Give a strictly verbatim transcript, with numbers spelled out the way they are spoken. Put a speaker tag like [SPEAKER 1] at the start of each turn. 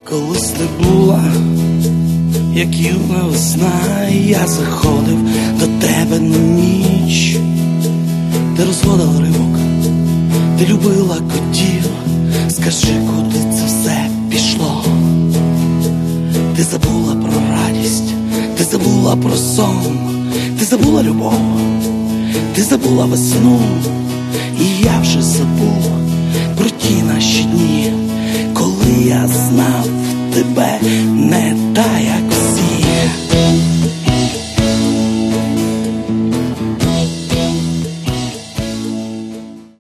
[SPEAKER 1] Колись ти була, як юна весна, і я заходив до тебе на ніч. Ти розводила рибок, ти любила котів. Скажи, куди це все пішло? Ти забула про радість, ти забула про сон, ти забула любов, ти забула весну. І я вже забув про ті наші дні, коли я знав тебе не та, як всі.